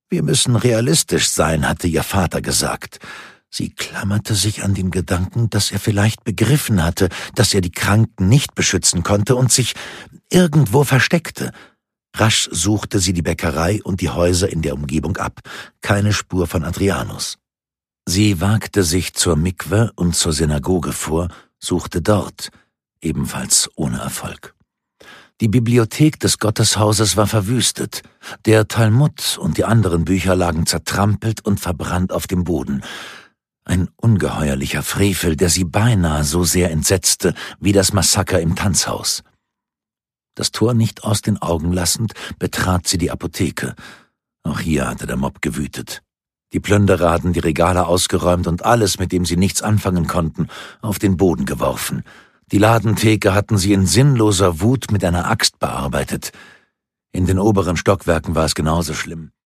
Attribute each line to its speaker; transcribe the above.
Speaker 1: »Wir müssen realistisch sein«, hatte ihr Vater gesagt. Sie klammerte sich an den Gedanken, dass er vielleicht begriffen hatte, dass er die Kranken nicht beschützen konnte und sich irgendwo versteckte. Rasch suchte sie die Bäckerei und die Häuser in der Umgebung ab. Keine Spur von Adrianus. Sie wagte sich zur Mikwe und zur Synagoge vor, suchte dort, ebenfalls ohne Erfolg. Die Bibliothek des Gotteshauses war verwüstet. Der Talmud und die anderen Bücher lagen zertrampelt und verbrannt auf dem Boden. Ein ungeheuerlicher Frevel, der sie beinahe so sehr entsetzte wie das Massaker im Tanzhaus. Das Tor nicht aus den Augen lassend, betrat sie die Apotheke. Auch hier hatte der Mob gewütet. Die Plünderer hatten die Regale ausgeräumt und alles, mit dem sie nichts anfangen konnten, auf den Boden geworfen. Die Ladentheke hatten sie in sinnloser Wut mit einer Axt bearbeitet. In den oberen Stockwerken war es genauso schlimm.